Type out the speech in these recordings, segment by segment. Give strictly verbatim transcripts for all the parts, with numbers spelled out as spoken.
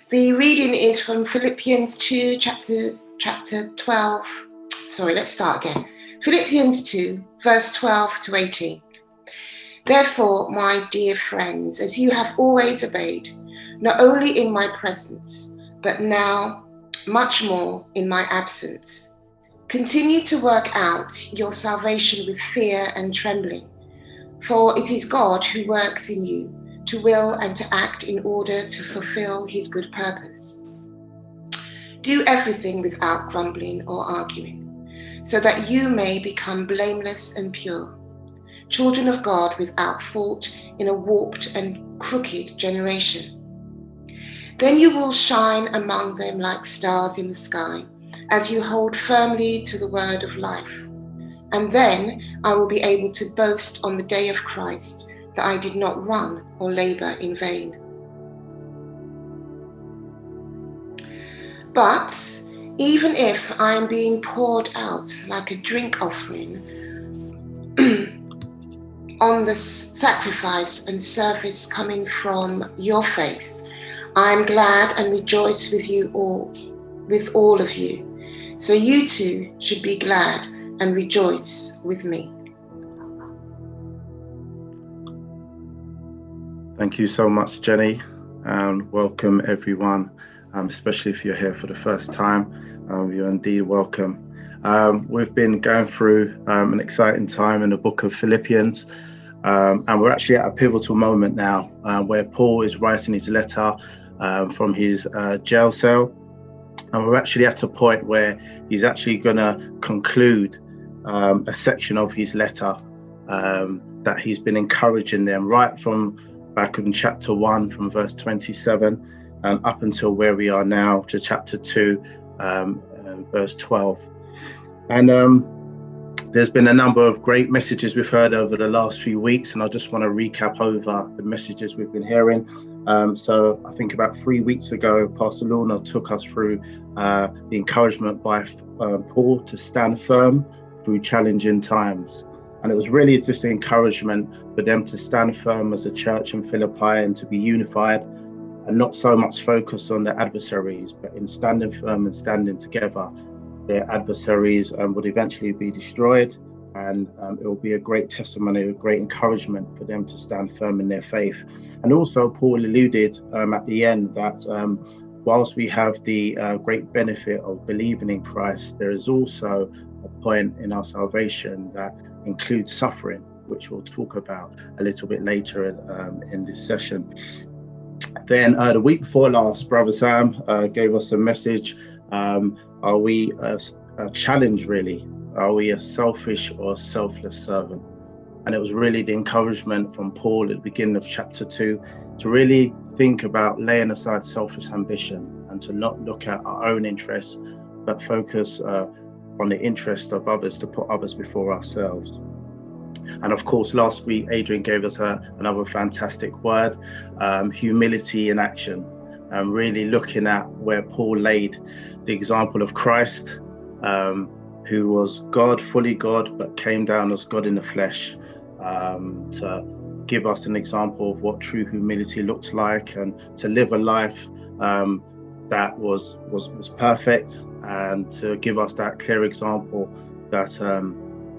The reading is from Philippians two, chapter, chapter twelve. Sorry, let's start again. Philippians two, verse twelve to eighteen. Therefore, my dear friends, as you have always obeyed, not only in my presence, but now much more in my absence, continue to work out your salvation with fear and trembling. For it is God who works in you to will and to act in order to fulfill his good purpose. Do everything without grumbling or arguing, so that you may become blameless and pure, children of God without fault in a warped and crooked generation. Then you will shine among them like stars in the sky, as you hold firmly to the word of life. And then I will be able to boast on the day of Christ that I did not run or labor in vain. But even if I am being poured out like a drink offering on the sacrifice and service coming from your faith, I am glad and rejoice with you all, with all of you. So you too should be glad and rejoice with me. Thank you so much, Jenny, and welcome everyone, um, especially if you're here for the first time. Um, you're indeed welcome. Um, we've been going through um, an exciting time in the book of Philippians, um, and we're actually at a pivotal moment now uh, where Paul is writing his letter um, from his uh, jail cell, and we're actually at a point where he's actually going to conclude Um, a section of his letter um, that he's been encouraging them right from back in chapter one, from verse twenty-seven, and up until where we are now to chapter two, um, uh, verse twelve. And um, there's been a number of great messages we've heard over the last few weeks, and I just want to recap over the messages we've been hearing. Um, so I think about three weeks ago, Pastor Lorna took us through uh, the encouragement by uh, Paul to stand firm through challenging times. And it was really just an encouragement for them to stand firm as a church in Philippi and to be unified and not so much focus on their adversaries, but in standing firm and standing together, their adversaries um, would eventually be destroyed. And um, it will be a great testimony, a great encouragement for them to stand firm in their faith. And also Paul alluded um, at the end that um, whilst we have the uh, great benefit of believing in Christ, there is also a point in our salvation that includes suffering, which we'll talk about a little bit later um, in this session. Then uh, the week before last, Brother Sam uh, gave us a message. Um, are we a, a challenge really? Are we a selfish or selfless servant? And it was really the encouragement from Paul at the beginning of chapter two to really think about laying aside selfish ambition and to not look at our own interests, but focus uh, on the interest of others, to put others before ourselves. And of course, last week, Adrian gave us a, another fantastic word, um, humility in action, and really looking at where Paul laid the example of Christ, um, who was God, fully God, but came down as God in the flesh, um, to give us an example of what true humility looks like, and to live a life um, that was, was, was perfect, and to give us that clear example that um,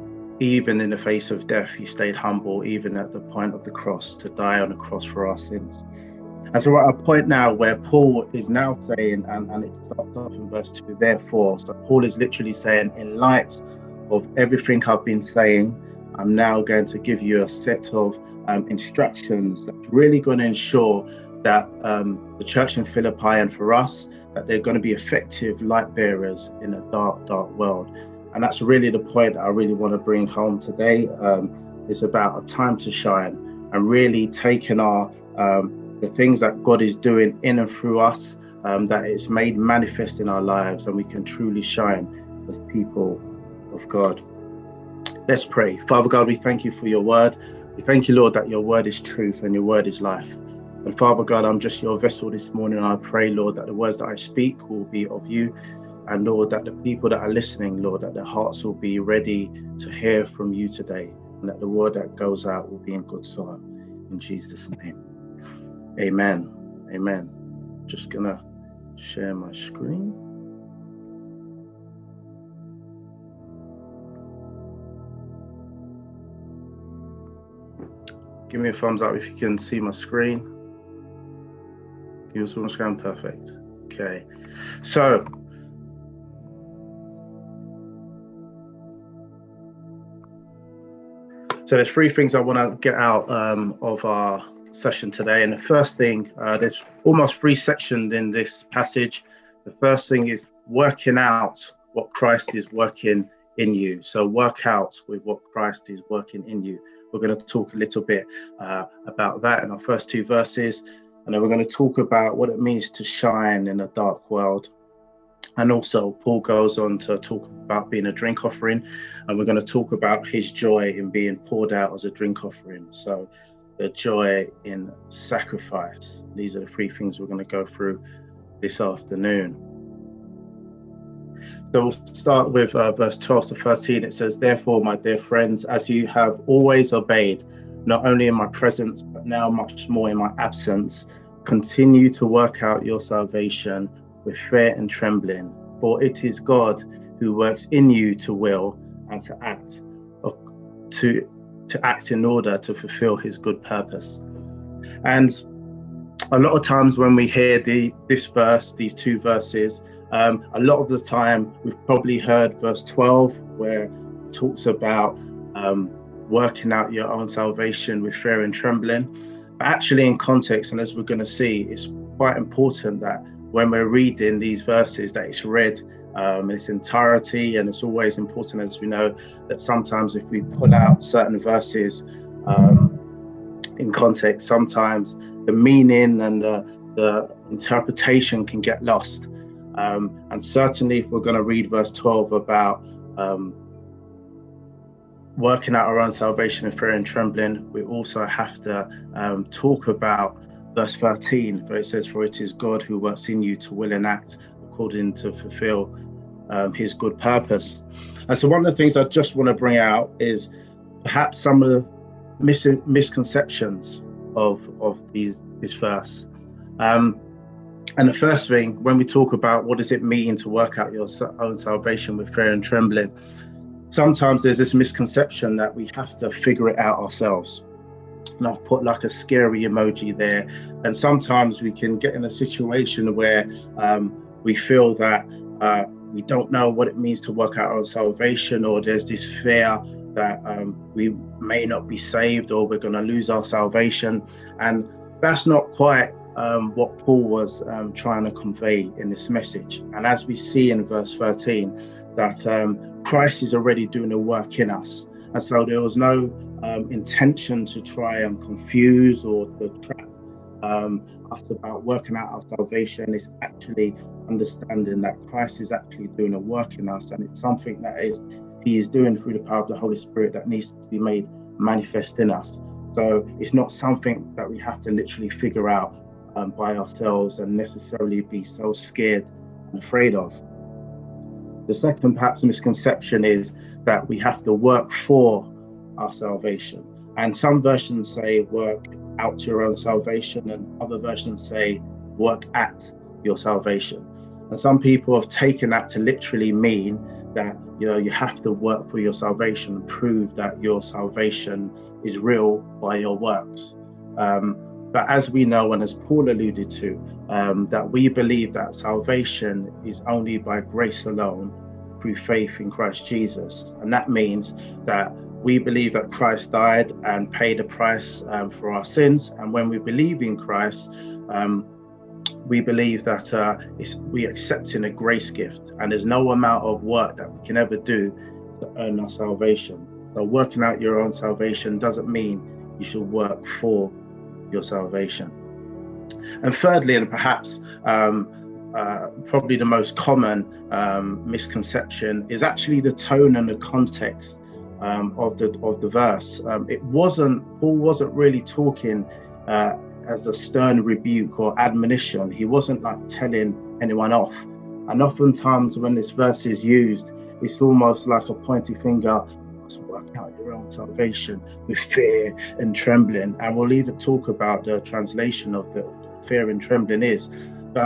even in the face of death, he stayed humble, even at the point of the cross, to die on the cross for our sins. And so we're at a point now where Paul is now saying, and, and it starts off in verse two, therefore. So Paul is literally saying, in light of everything I've been saying, I'm now going to give you a set of um, instructions that's really going to ensure that um, the church in Philippi, and for us, that they're going to be effective light bearers in a dark, dark world. And that's really the point that I really want to bring home today. Um, it's about a time to shine, and really taking our um, the things that God is doing in and through us, um, that it's made manifest in our lives, and we can truly shine as people of God. Let's pray. Father God, we thank you for your word. We thank you, Lord, that your word is truth and your word is life. And Father God, I'm just your vessel this morning. And I pray, Lord, that the words that I speak will be of you. And Lord, that the people that are listening, Lord, that their hearts will be ready to hear from you today. And that the word that goes out will be in good soil. In Jesus' name. Amen. Amen. Just gonna share my screen. Give me a thumbs up if you can see my screen. Give us one screen, perfect. Okay, so so there's three things I want to get out um, of our session today. And the first thing, uh, there's almost three sections in this passage. The first thing is working out what Christ is working in you. So work out with what Christ is working in you. We're going to talk a little bit uh, about that in our first two verses. And then we're going to talk about what it means to shine in a dark world. And also Paul goes on to talk about being a drink offering. And we're going to talk about his joy in being poured out as a drink offering. So the joy in sacrifice. These are the three things we're going to go through this afternoon. So we'll start with uh, verse twelve to thirteen. It says, "Therefore, my dear friends, as you have always obeyed, not only in my presence, but now much more in my absence, continue to work out your salvation with fear and trembling. For it is God who works in you to will and to act, to, to act in order to fulfill his good purpose." And a lot of times when we hear the this verse, these two verses, Um, a lot of the time we've probably heard verse twelve, where it talks about um, working out your own salvation with fear and trembling. But actually in context, and as we're going to see, it's quite important that when we're reading these verses, that it's read um, in its entirety. And it's always important, as we know, that sometimes if we pull out certain verses um, in context, sometimes the meaning and the, the interpretation can get lost. Um, and certainly if we're going to read verse twelve about um, working out our own salvation in fear and trembling, we also have to um, talk about verse thirteen, where it says, "For it is God who works in you to will and act according to fulfill um, his good purpose." And so one of the things I just want to bring out is perhaps some of the mis- misconceptions of, of these, this verse. Um, And the first thing, when we talk about what does it mean to work out your own salvation with fear and trembling, sometimes there's this misconception that we have to figure it out ourselves. And I've put like a scary emoji there. And sometimes we can get in a situation where um, we feel that uh, we don't know what it means to work out our salvation, or there's this fear that um, we may not be saved, or we're going to lose our salvation. And that's not quite Um, what Paul was um, trying to convey in this message. And as we see in verse thirteen, that um, Christ is already doing a work in us. And so there was no um, intention to try and confuse or to trap um, us about working out our salvation. It's actually understanding that Christ is actually doing a work in us, and it's something that is he is doing through the power of the Holy Spirit that needs to be made manifest in us. So it's not something that we have to literally figure out Um, by ourselves and necessarily be so scared and afraid of. The second perhaps misconception is that we have to work for our salvation. And some versions say work out your own salvation, and other versions say work at your salvation. And some people have taken that to literally mean that, you know, you have to work for your salvation and prove that your salvation is real by your works. Um, But as we know, and as Paul alluded to, um, that we believe that salvation is only by grace alone, through faith in Christ Jesus. And that means that we believe that Christ died and paid a price um, for our sins. And when we believe in Christ, um, we believe that uh, it's, we accepting a grace gift, and there's no amount of work that we can ever do to earn our salvation. So working out your own salvation doesn't mean you should work for your salvation. And thirdly, and perhaps um, uh, probably the most common um, misconception, is actually the tone and the context um, of the of the verse. Um, it wasn't Paul wasn't really talking uh, as a stern rebuke or admonition. He wasn't like telling anyone off. And oftentimes when this verse is used, it's almost like a pointy finger. Work out your own salvation with fear and trembling. And we'll even talk about the translation of the fear and trembling is. But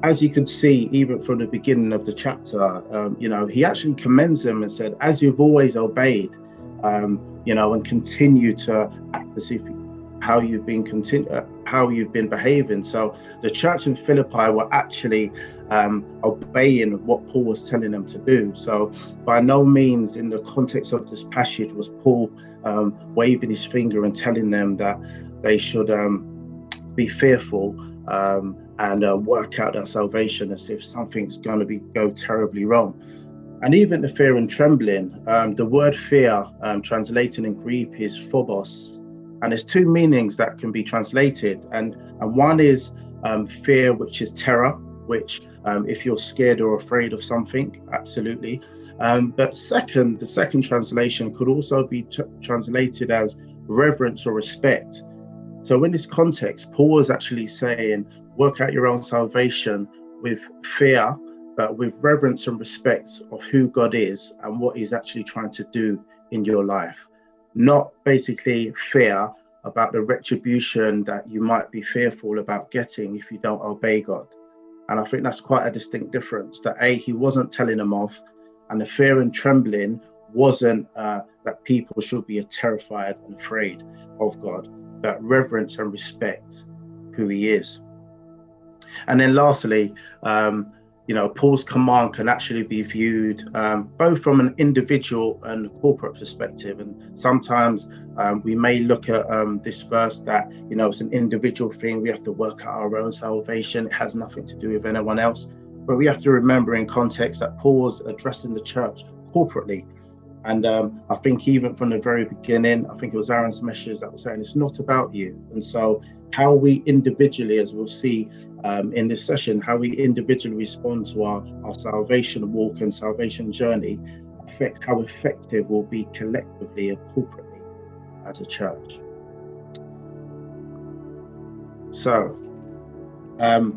as you can see, even from the beginning of the chapter, um, you know, he actually commends them and said, as you've always obeyed, um, you know, and continue to act as if how you've been continu- uh, how you've been behaving. So the church in Philippi were actually um, obeying what Paul was telling them to do. So by no means in the context of this passage was Paul um, waving his finger and telling them that they should um, be fearful um, and uh, work out their salvation as if something's going to be go terribly wrong. And even the fear and trembling, um, the word fear um, translated in Greek is phobos. And there's two meanings that can be translated. And, and one is um, fear, which is terror, which um, if you're scared or afraid of something, absolutely. Um, but second, the second translation could also be t- translated as reverence or respect. So in this context, Paul is actually saying, work out your own salvation with fear, but with reverence and respect of who God is and what he's actually trying to do in your life. Not basically fear about the retribution that you might be fearful about getting if you don't obey God. And I think that's quite a distinct difference, that A, he wasn't telling them off, and the fear and trembling wasn't uh, that people should be terrified and afraid of God, but reverence and respect who he is. And then lastly, um, you know, Paul's command can actually be viewed um, both from an individual and corporate perspective. And sometimes um, we may look at um, this verse that, you know, it's an individual thing. We have to work out our own salvation. It has nothing to do with anyone else. But we have to remember in context that Paul was addressing the church corporately. And um, I think even from the very beginning, I think it was Aaron's message that was saying it's not about you. And so how we individually, as we'll see um, in this session, how we individually respond to our, our salvation walk and salvation journey affects how effective we'll be collectively and corporately as a church. So um,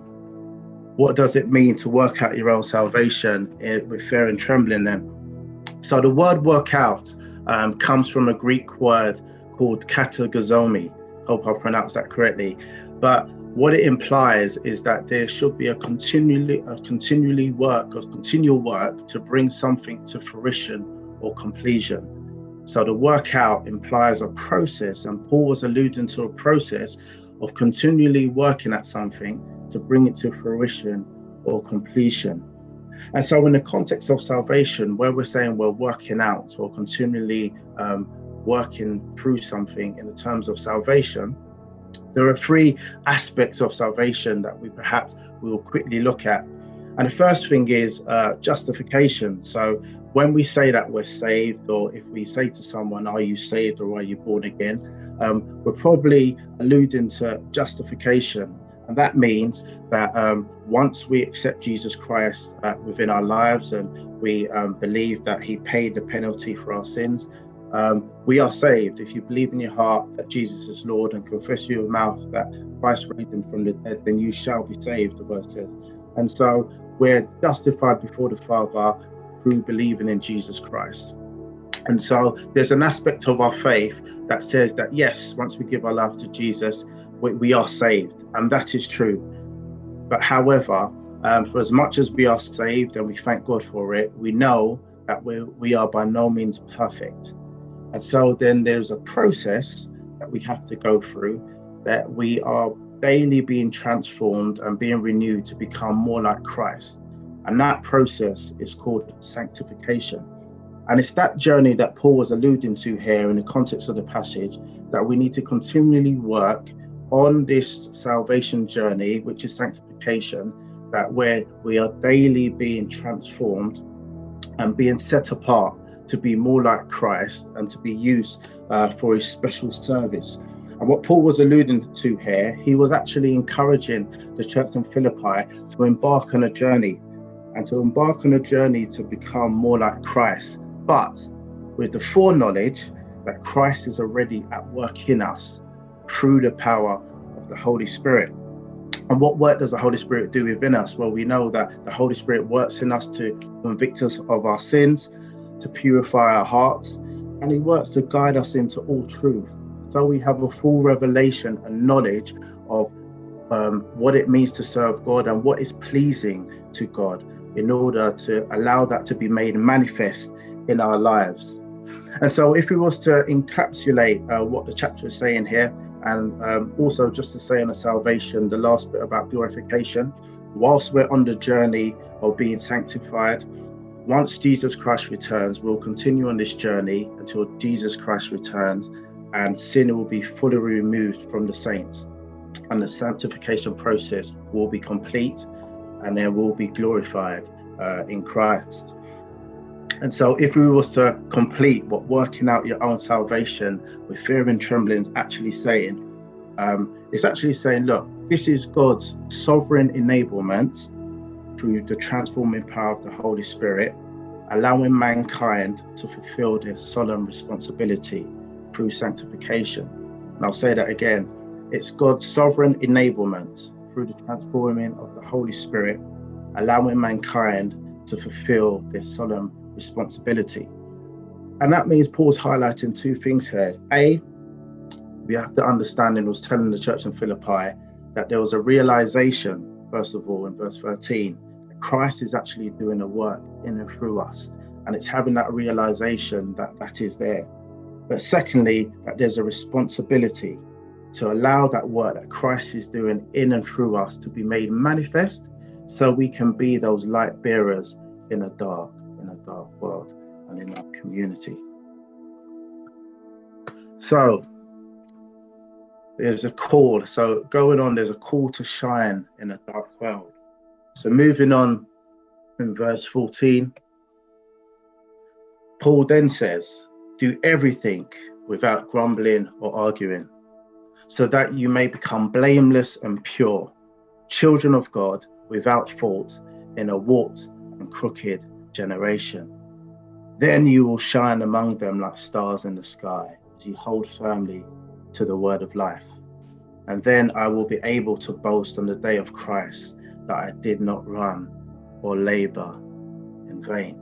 what does it mean to work out your own salvation in, with fear and trembling then? So the word work out um, comes from a Greek word called katagozomi. Hope I pronounced that correctly. But what it implies is that there should be a continually, a continually work, a continual work to bring something to fruition or completion. So the work out implies a process, and Paul was alluding to a process of continually working at something to bring it to fruition or completion. And so in the context of salvation, where we're saying we're working out or continually um, working through something in the terms of salvation, there are three aspects of salvation that we perhaps will quickly look at. And the first thing is uh, justification. So when we say that we're saved, or if we say to someone, are you saved or are you born again? Um, we're probably alluding to justification. And that means that um, once we accept Jesus Christ uh, within our lives and we um, believe that he paid the penalty for our sins, um, we are saved. If you believe in your heart that Jesus is Lord and confess with your mouth that Christ raised him from the dead, then you shall be saved, the word says. And so we're justified before the Father through believing in Jesus Christ. And so there's an aspect of our faith that says that, yes, once we give our life to Jesus, we, we are saved. And that is true. But however, um, for as much as we are saved and we thank God for it, we know that we we are by no means perfect. And so then there's a process that we have to go through, that we are daily being transformed and being renewed to become more like Christ. And that process is called sanctification. And it's that journey that Paul was alluding to here in the context of the passage, that we need to continually work on this salvation journey, which is sanctification, that where we are daily being transformed and being set apart to be more like Christ and to be used uh, for his special service. And what Paul was alluding to here, he was actually encouraging the church in Philippi to embark on a journey and to embark on a journey to become more like Christ, but with the foreknowledge that Christ is already at work in us through the power of the Holy Spirit. And what work does the Holy Spirit do within us? Well, we know that the Holy Spirit works in us to convict us of our sins, to purify our hearts, and he works to guide us into all truth. So we have a full revelation and knowledge of um, what it means to serve God and what is pleasing to God, in order to allow that to be made manifest in our lives. And so if we was to encapsulate uh, what the chapter is saying here, and um, also just to say on the salvation, the last bit about glorification, whilst we're on the journey of being sanctified, once Jesus Christ returns, we'll continue on this journey until Jesus Christ returns, and sin will be fully removed from the saints, and the sanctification process will be complete, and then we'll be glorified uh, in Christ. And so if we was to complete what working out your own salvation with fear and trembling is actually saying, um, it's actually saying, look, this is God's sovereign enablement through the transforming power of the Holy Spirit, allowing mankind to fulfill their solemn responsibility through sanctification. And I'll say that again. It's God's sovereign enablement through the transforming of the Holy Spirit, allowing mankind to fulfill their solemn responsibility. And that means Paul's highlighting two things here. A, we have to understand, and was telling the church in Philippi that there was a realization, first of all, in verse thirteen, that Christ is actually doing a work in and through us. And it's having that realization that that is there. But secondly, that there's a responsibility to allow that work that Christ is doing in and through us to be made manifest, so we can be those light bearers in a dark, in a dark world and in our community. So there's a call. So going on, there's a call to shine in a dark world. So moving on in verse fourteen, Paul then says, do everything without grumbling or arguing, so that you may become blameless and pure, children of God without fault in a warped and crooked generation. Then you will shine among them like stars in the sky, as you hold firmly to the word of life. And then I will be able to boast on the day of Christ that I did not run or labor in vain.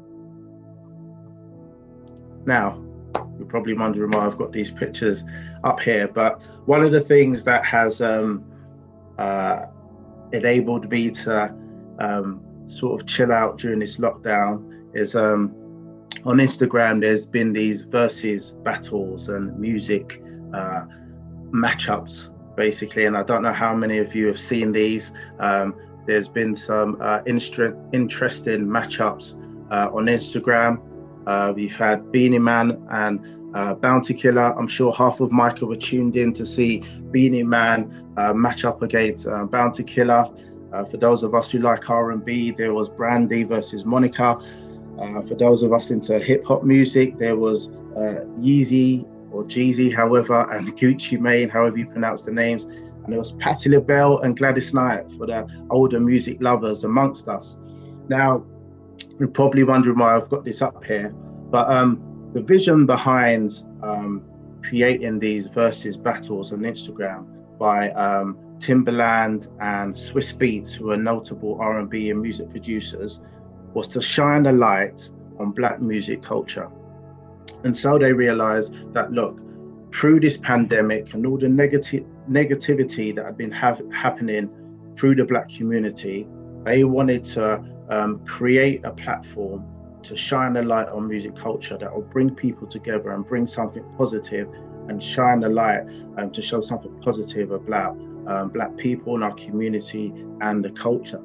Now, you're probably wondering why I've got these pictures up here, but one of the things that has um, uh, enabled me to um, sort of chill out during this lockdown is um, on Instagram, there's been these versus battles and music uh, matchups, basically. And I don't know how many of you have seen these. Um, there's been some uh, inter- interesting matchups uh, on Instagram. Uh, we've had Beenie Man and uh, Bounty Killer. I'm sure half of Micah were tuned in to see Beenie Man uh, match up against uh, Bounty Killer. Uh, for those of us who like R and B, there was Brandy versus Monica. Uh, for those of us into hip hop music, there was uh, Yeezy or Jeezy, however, and Gucci Mane, however you pronounce the names. And there was Patti LaBelle and Gladys Knight for the older music lovers amongst us. Now, you're probably wondering why I've got this up here, but um, the vision behind um, creating these versus battles on Instagram by um, Timbaland and Swiss Beats, who are notable R and B and music producers, was to shine a light on Black music culture. And so they realized that, look, through this pandemic and all the negative negativity that had been have, happening through the Black community, they wanted to um, create a platform to shine a light on music culture that will bring people together and bring something positive and shine a light um, to show something positive about um, Black people in our community and the culture.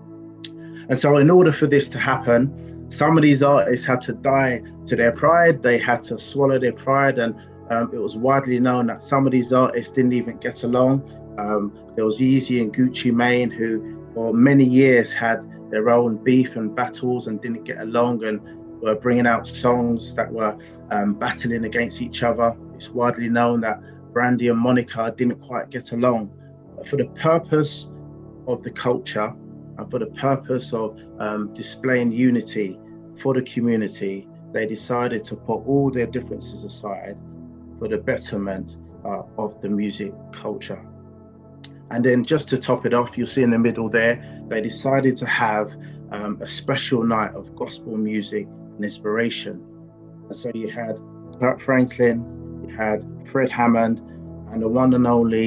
And so in order for this to happen, some of these artists had to die to their pride. They had to swallow their pride. And um, it was widely known that some of these artists didn't even get along. Um, there was Yeezy and Gucci Mane, who for many years had their own beef and battles and didn't get along and were bringing out songs that were um, battling against each other. It's widely known that Brandy and Monica didn't quite get along. But for the purpose of the culture and for the purpose of um, displaying unity for the community, they decided to put all their differences aside for the betterment uh, of the music culture. And then just to top it off, you'll see in the middle there, they decided to have um, a special night of gospel music and inspiration. And so you had Kirk Franklin, you had Fred Hammond, and the one and only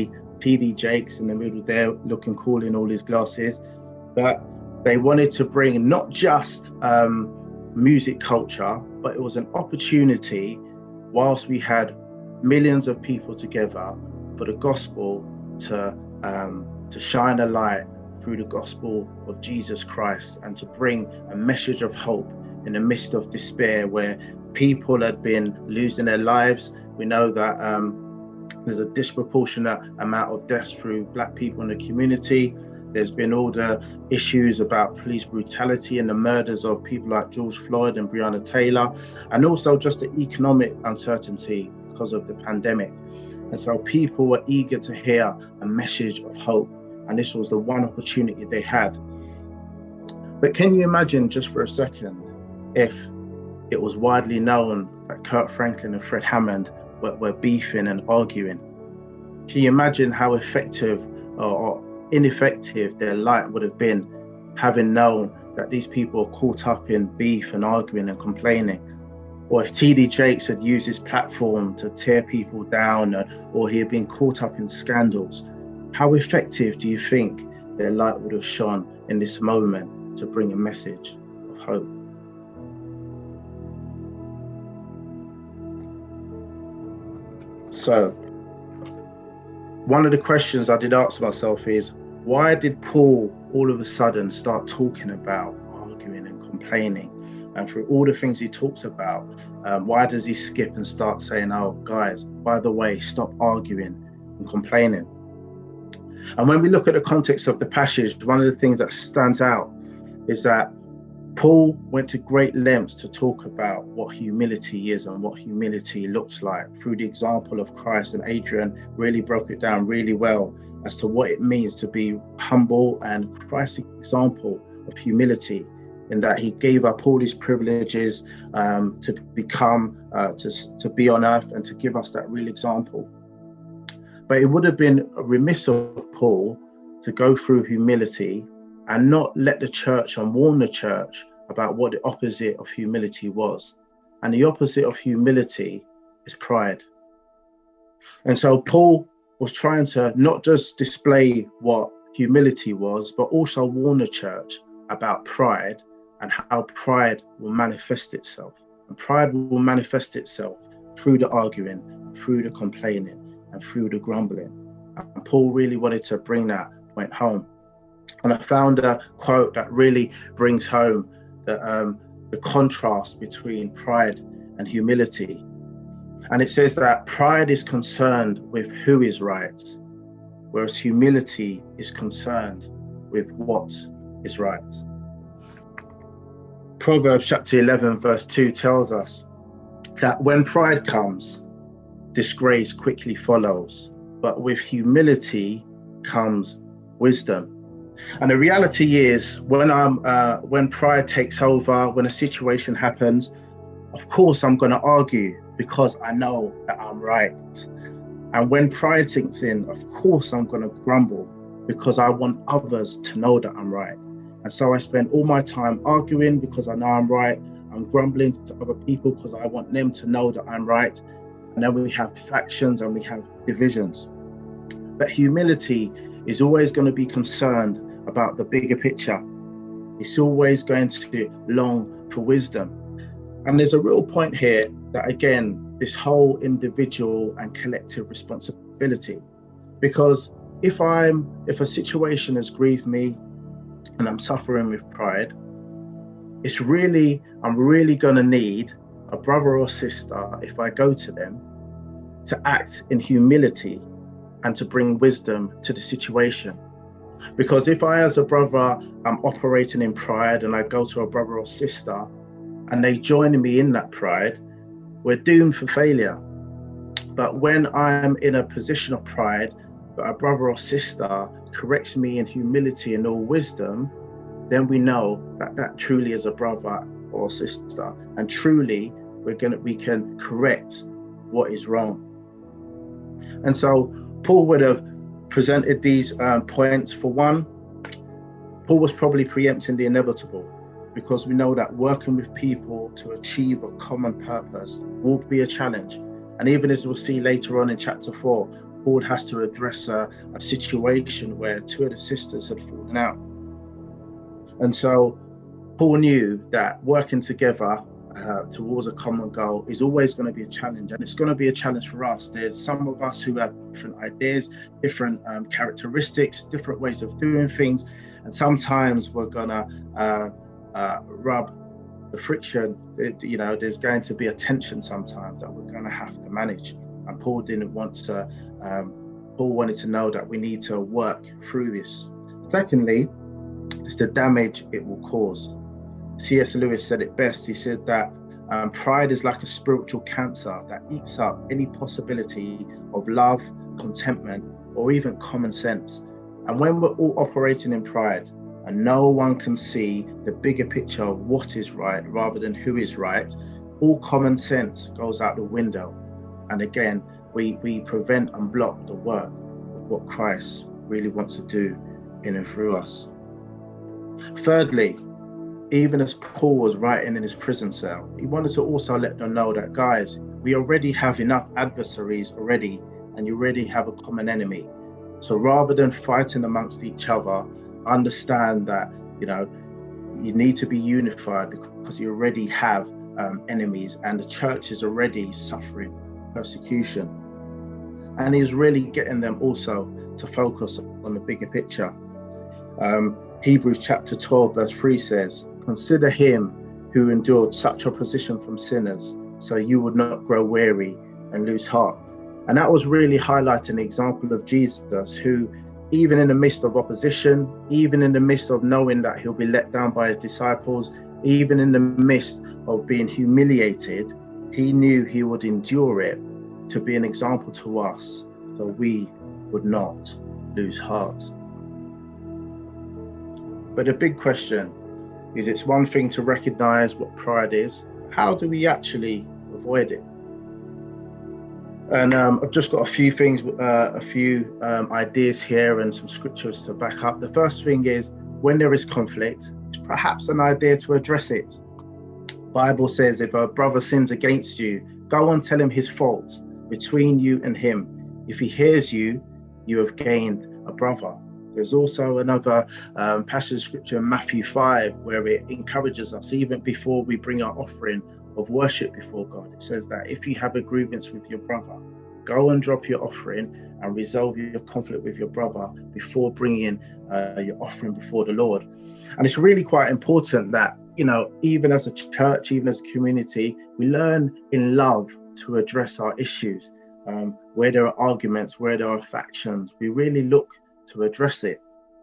T D Jakes in the middle there, looking cool in all his glasses. But they wanted to bring not just um, music culture, but it was an opportunity, whilst we had millions of people together, for the gospel to um, to shine a light through the gospel of Jesus Christ, and to bring a message of hope in the midst of despair, where people had been losing their lives. We know that um, there's a disproportionate amount of deaths through Black people in the community. There's been all the issues about police brutality and the murders of people like George Floyd and Breonna Taylor, and also just the economic uncertainty because of the pandemic. And so people were eager to hear a message of hope, and this was the one opportunity they had. But can you imagine, just for a second, if it was widely known that Kirk Franklin and Fred Hammond were, were beefing and arguing? Can you imagine how effective or, or ineffective their light would have been, having known that these people are caught up in beef and arguing and complaining? Or if T D Jakes had used his platform to tear people down, or he had been caught up in scandals, how effective do you think their light would have shone in this moment to bring a message of hope? So, one of the questions I did ask myself is, why did Paul all of a sudden start talking about arguing and complaining? And through all the things he talks about, um, why does he skip and start saying, oh, guys, by the way, stop arguing and complaining? And when we look at the context of the passage, one of the things that stands out is that Paul went to great lengths to talk about what humility is and what humility looks like through the example of Christ. And Adrian really broke it down really well as to what it means to be humble, and Christ's example of humility, in that he gave up all his privileges um, to become, uh, to, to be on earth and to give us that real example. But it would have been remiss of Paul to go through humility and not let the church and warn the church about what the opposite of humility was. And the opposite of humility is pride. And so Paul was trying to not just display what humility was, but also warn the church about pride and how pride will manifest itself. And pride will manifest itself through the arguing, through the complaining, and through the grumbling. And Paul really wanted to bring that point home. And I found a quote that really brings home the, um, the contrast between pride and humility. And it says that pride is concerned with who is right, whereas humility is concerned with what is right. Proverbs chapter eleven verse two tells us that when pride comes, disgrace quickly follows, but with humility comes wisdom. And the reality is, when I'm uh, when pride takes over, when a situation happens, of course I'm going to argue because I know that I'm right. And when pride sinks in, of course I'm going to grumble because I want others to know that I'm right. And so I spend all my time arguing because I know I'm right. I'm grumbling to other people because I want them to know that I'm right. And then we have factions and we have divisions. But humility is always going to be concerned about the bigger picture. It's always going to long for wisdom. And there's a real point here that, again, this whole individual and collective responsibility. Because if I'm, if a situation has grieved me and I'm suffering with pride, it's really, I'm really going to need a brother or sister, if I go to them, to act in humility and to bring wisdom to the situation. Because if I, as a brother, am operating in pride and I go to a brother or sister and they join me in that pride, we're doomed for failure. But when I'm in a position of pride, but a brother or sister corrects me in humility and all wisdom, then we know that that truly is a brother or sister, and truly we're gonna we can correct what is wrong. And so Paul would have presented these um, points. For one, Paul was probably preempting the inevitable, because we know that working with people to achieve a common purpose will be a challenge. And even as we'll see later on in chapter four, Paul has to address a, a situation where two of the sisters had fallen out. And so Paul knew that working together uh, towards a common goal is always going to be a challenge, and it's going to be a challenge for us. There's some of us who have different ideas, different um, characteristics, different ways of doing things, and sometimes we're going to uh, uh, rub the friction. It, you know, there's going to be a tension sometimes that we're going to have to manage, and Paul didn't want to. Um, Paul wanted to know that we need to work through this. Secondly, it's the damage it will cause. C S Lewis said it best. He said that um, pride is like a spiritual cancer that eats up any possibility of love, contentment, or even common sense. And when we're all operating in pride and no one can see the bigger picture of what is right rather than who is right, all common sense goes out the window. And again, we, we prevent and block the work of what Christ really wants to do in and through us. Thirdly, even as Paul was writing in his prison cell, he wanted to also let them know that, guys, we already have enough adversaries already, and you already have a common enemy. So rather than fighting amongst each other, understand that, you know, you need to be unified because you already have um, enemies, and the church is already suffering persecution. And he's really getting them also to focus on the bigger picture. Um, Hebrews chapter twelve verse three says, "Consider him who endured such opposition from sinners, so you would not grow weary and lose heart." And that was really highlighting the example of Jesus, who even in the midst of opposition, even in the midst of knowing that he'll be let down by his disciples, even in the midst of being humiliated, he knew he would endure it to be an example to us, so we would not lose heart. But the big question is, it's one thing to recognize what pride is. How do we actually avoid it? And um, I've just got a few things, uh, a few um, ideas here and some scriptures to back up. The first thing is, when there is conflict, it's perhaps an idea to address it. Bible says, if a brother sins against you, go and tell him his fault between you and him. If he hears you, you have gained a brother. There's also another um, passage of scripture in Matthew five where it encourages us, even before we bring our offering of worship before God. It says that if you have a grievance with your brother, go and drop your offering and resolve your conflict with your brother before bringing uh, your offering before the Lord. And it's really quite important that, you know, even as a church, even as a community, we learn in love to address our issues. Um, where there are arguments, where there are factions, we really look to address it.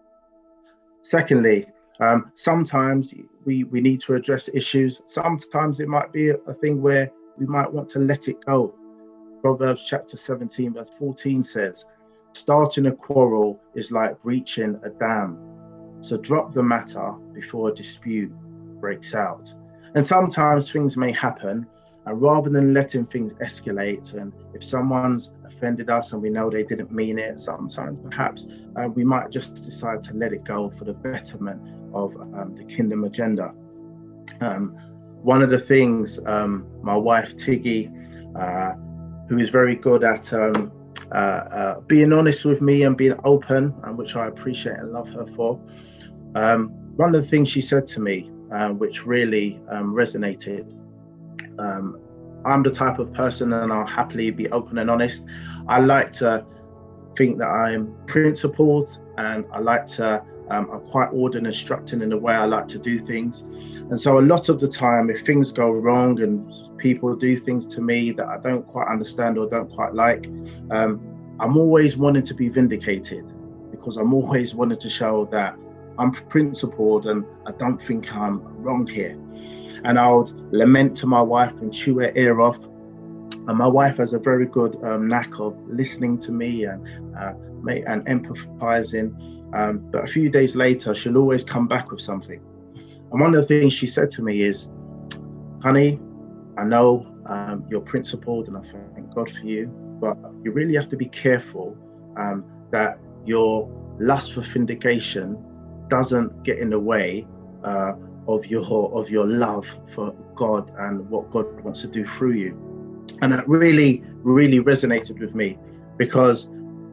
Secondly, um, sometimes we, we need to address issues. Sometimes it might be a, a thing where we might want to let it go. Proverbs chapter seventeen verse fourteen says, "Starting a quarrel is like breaching a dam. So drop the matter before a dispute breaks out." And sometimes things may happen, and rather than letting things escalate, and if someone's offended us and we know they didn't mean it, sometimes perhaps uh, we might just decide to let it go for the betterment of um, the kingdom agenda. Um, one of the things um, my wife Tiggy, uh, who is very good at um, uh, uh, being honest with me and being open, and which I appreciate and love her for, um, one of the things she said to me, uh, which really um, resonated. Um, I'm the type of person, and I'll happily be open and honest, I like to think that I'm principled, and I like to, um, I'm quite ordered and structured in the way I like to do things. And so a lot of the time, if things go wrong and people do things to me that I don't quite understand or don't quite like, um, I'm always wanting to be vindicated, because I'm always wanting to show that I'm principled and I don't think I'm wrong here. And I would lament to my wife and chew her ear off. And my wife has a very good um, knack of listening to me and uh, and empathizing. Um, but a few days later, she'll always come back with something. And one of the things she said to me is, "Honey, I know um, you're principled, and I thank God for you, but you really have to be careful um, that your lust for vindication doesn't get in the way uh, of your of your love for God and what God wants to do through you." And that really, really resonated with me, because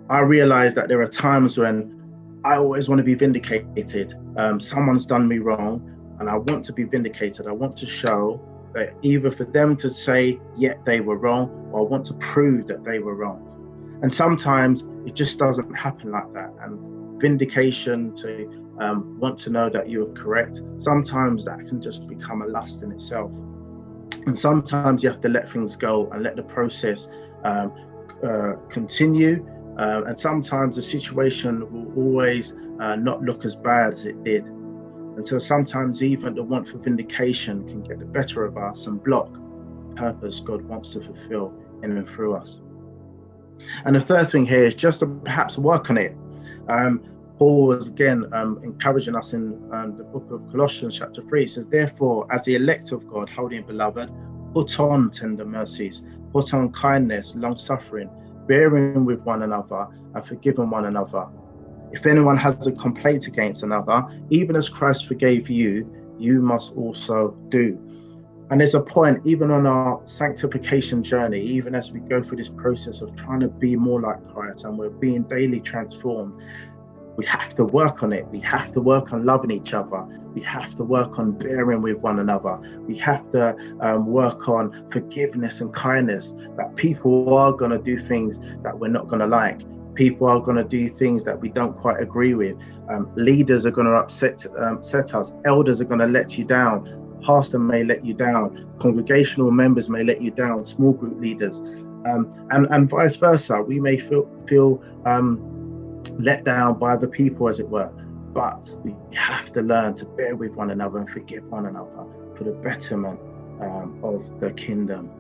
I realize that there are times when I always want to be vindicated. Um, someone's done me wrong, and I want to be vindicated. I want to show that either for them to say, yeah, they were wrong, or I want to prove that they were wrong. And sometimes it just doesn't happen like that. And vindication, to um, want to know that you are correct, sometimes that can just become a lust in itself. And sometimes you have to let things go and let the process um, uh, continue. Uh, and sometimes the situation will always uh, not look as bad as it did. And so sometimes even the want for vindication can get the better of us and block the purpose God wants to fulfill in and through us. And the third thing here is just to perhaps work on it. Um, Paul was again um, encouraging us in um, the book of Colossians chapter three. It says, therefore, as the elect of God, holy and beloved, put on tender mercies, put on kindness, long-suffering, bearing with one another and forgiving one another. If anyone has a complaint against another, even as Christ forgave you, you must also do. And there's a point, even on our sanctification journey, even as we go through this process of trying to be more like Christ and we're being daily transformed, we have to work on it. We have to work on loving each other. We have to work on bearing with one another. We have to um, work on forgiveness and kindness, that people are going to do things that we're not going to like. People are going to do things that we don't quite agree with. Um, leaders are going to upset um, set us. Elders are going to let you down. Pastor may let you down. Congregational members may let you down. Small group leaders. Um, and, and vice versa. We may feel, feel um, let down by the people, as it were. But we have to learn to bear with one another and forgive one another for the betterment um, of the kingdom.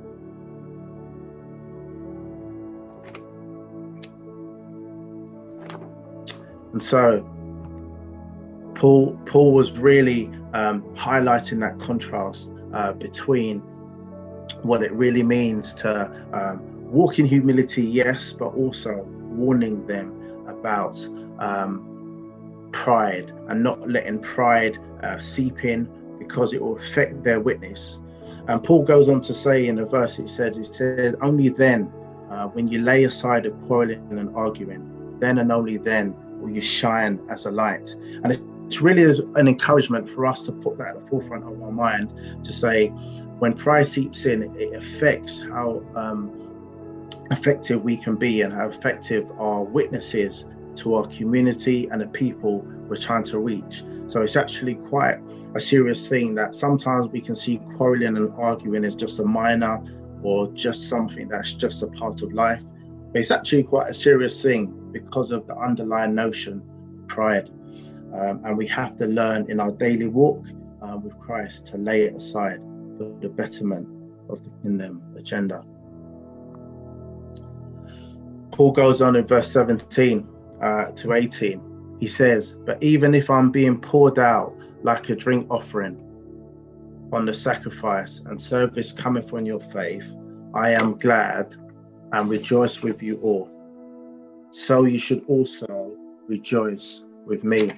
And so Paul, Paul was really um, highlighting that contrast uh, between what it really means to um, walk in humility, yes, but also warning them about um, pride and not letting pride uh, seep in, because it will affect their witness. And Paul goes on to say in the verse, it says, he said, only then, uh, when you lay aside the quarreling and arguing, then and only then will you shine as a light. And it's really an encouragement for us to put that at the forefront of our mind, to say, when pride seeps in, it affects how um, effective we can be and how effective our witness is to our community and the people we're trying to reach. So it's actually quite a serious thing that sometimes we can see quarreling and arguing as just a minor or just something that's just a part of life. But it's actually quite a serious thing because of the underlying notion of pride. Um, and we have to learn in our daily walk uh, with Christ to lay it aside for the betterment of the kingdom agenda. Paul goes on in verse seventeen uh, to eighteen. He says, but even if I'm being poured out like a drink offering on the sacrifice and service coming from your faith, I am glad and rejoice with you all. So you should also rejoice with me.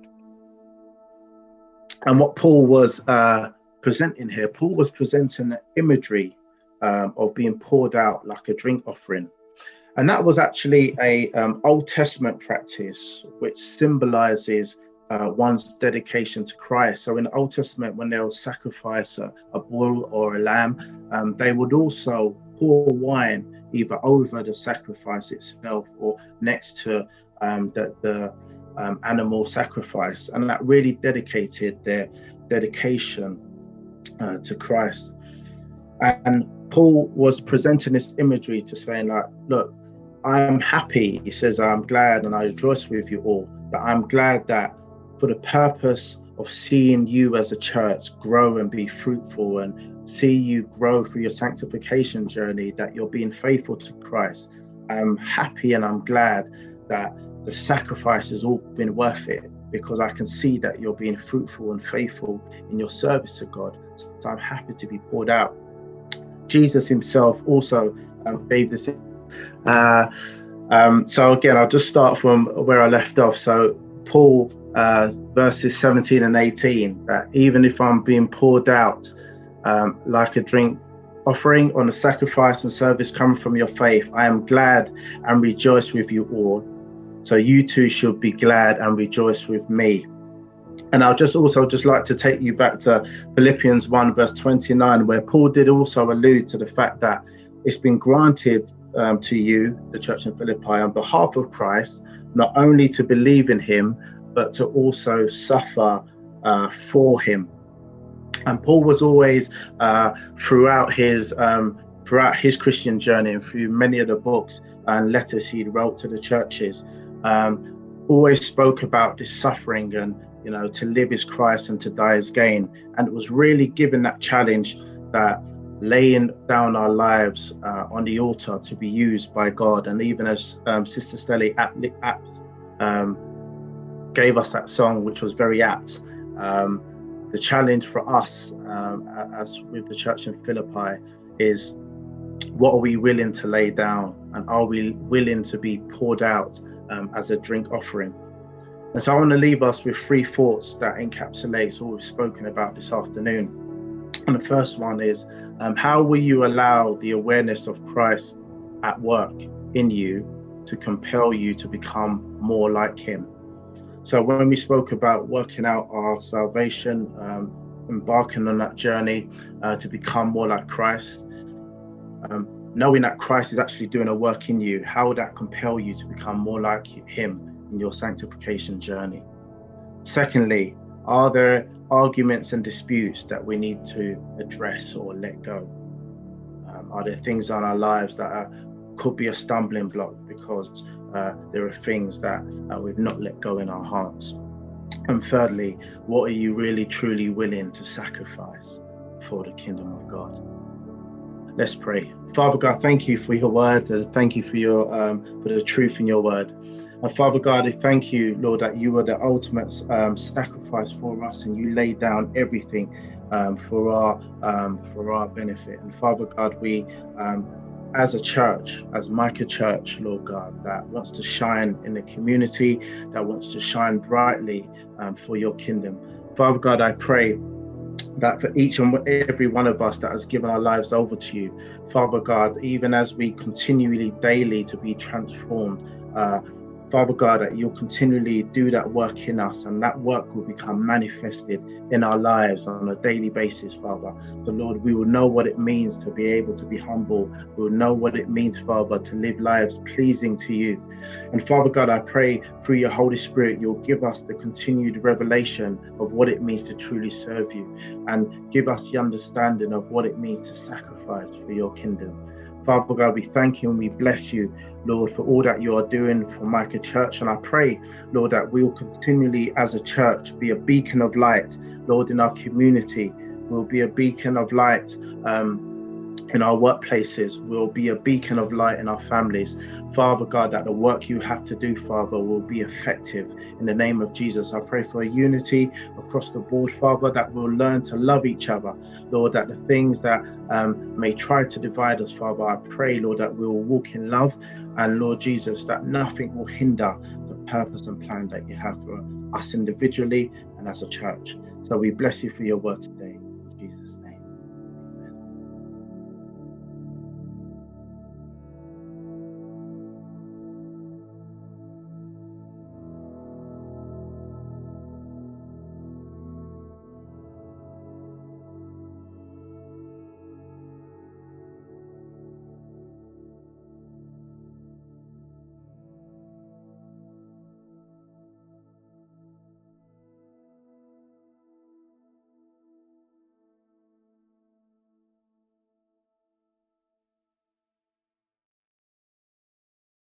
And what Paul was uh, presenting here, Paul was presenting the imagery um, of being poured out like a drink offering. And that was actually a um, Old Testament practice which symbolizes uh, one's dedication to Christ. So in the Old Testament, when they would sacrifice a, a bull or a lamb, um, they would also pour wine either over the sacrifice itself or next to um, the, the um, animal sacrifice. And that really dedicated their dedication uh, to Christ. And Paul was presenting this imagery to saying, like, look, I am happy. He says, I'm glad and I rejoice with you all, that I'm glad that for the purpose of seeing you as a church grow and be fruitful and see you grow through your sanctification journey, that you're being faithful to Christ. I'm happy and I'm glad that the sacrifice has all been worth it, because I can see that you're being fruitful and faithful in your service to God. So I'm happy to be poured out. Jesus himself also um, gave this. Uh, um, so again, I'll just start from where I left off. So Paul, uh, verses seventeen and eighteen, that even if I'm being poured out um, like a drink offering on the sacrifice and service come from your faith. I am glad and rejoice with you all. So you too should be glad and rejoice with me. And I'll just also just like to take you back to Philippians one verse twenty-nine, where Paul did also allude to the fact that it's been granted um, to you, the church in Philippi, on behalf of Christ, not only to believe in him, but to also suffer uh, for him. And Paul was always uh, throughout his um, throughout his Christian journey and through many of the books and letters he wrote to the churches, um, always spoke about this suffering and, you know, to live is Christ and to die is gain. And it was really given that challenge that laying down our lives uh, on the altar to be used by God. And even as um, Sister Stelly aptly, apt, um, gave us that song, which was very apt, um, the challenge for us um, as with the church in Philippi is, what are we willing to lay down, and are we willing to be poured out um, as a drink offering? And so I want to leave us with three thoughts that encapsulates all we've spoken about this afternoon. And the first one is, um, how will you allow the awareness of Christ at work in you to compel you to become more like him? So when we spoke about working out our salvation, um, embarking on that journey uh, to become more like Christ, um, knowing that Christ is actually doing a work in you, how would that compel you to become more like him in your sanctification journey? Secondly, are there arguments and disputes that we need to address or let go? Um, are there things in our lives that are, could be a stumbling block because uh, there are things that uh, we've not let go in our hearts? And thirdly, what are you really truly willing to sacrifice for the kingdom of God? Let's pray. Father God, thank you for your word, and thank you for your um, for the truth in your word. And Father God, I thank you, Lord, that you are the ultimate um, sacrifice for us, and you laid down everything um, for our um, for our benefit. And Father God, we, um, as a church, as Micah Church, Lord God, that wants to shine in the community, that wants to shine brightly um, for your kingdom. Father God, I pray that for each and every one of us that has given our lives over to you, Father God, even as we continually daily to be transformed, uh, Father God, that you'll continually do that work in us, and that work will become manifested in our lives on a daily basis, Father. So Lord, we will know what it means to be able to be humble. We will know what it means, Father, to live lives pleasing to you. And Father God, I pray through your Holy Spirit, you'll give us the continued revelation of what it means to truly serve you, and give us the understanding of what it means to sacrifice for your kingdom. Father God, we thank you and we bless you, Lord, for all that you are doing for Micah Church. And I pray, Lord, that we will continually as a church be a beacon of light, Lord, in our community. We'll be a beacon of light um, in our workplaces. We'll be a beacon of light in our families. Father God, that the work you have to do, Father, will be effective. In the name of Jesus, I pray for a unity across the board, Father, that we'll learn to love each other. Lord, that the things that um, may try to divide us, Father, I pray, Lord, that we'll walk in love. And Lord Jesus, that nothing will hinder the purpose and plan that you have for us individually and as a church. So we bless you for your word today.